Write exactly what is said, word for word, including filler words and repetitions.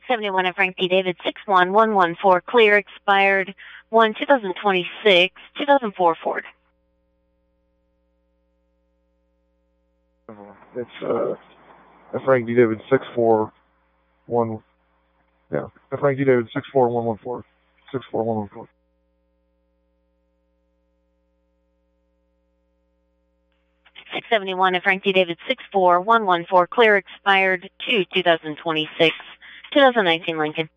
six seventy-one at Frank D. David, six one one one four, clear, expired one twenty twenty-six, two thousand four Ford. It's uh, at Frank D. David, six four one, yeah, at Frank D. David, six four one one four, six four one one four. six seventy-one at Frank D. David, six four one one four, clear, expired two twenty twenty-six, two thousand nineteen Lincoln.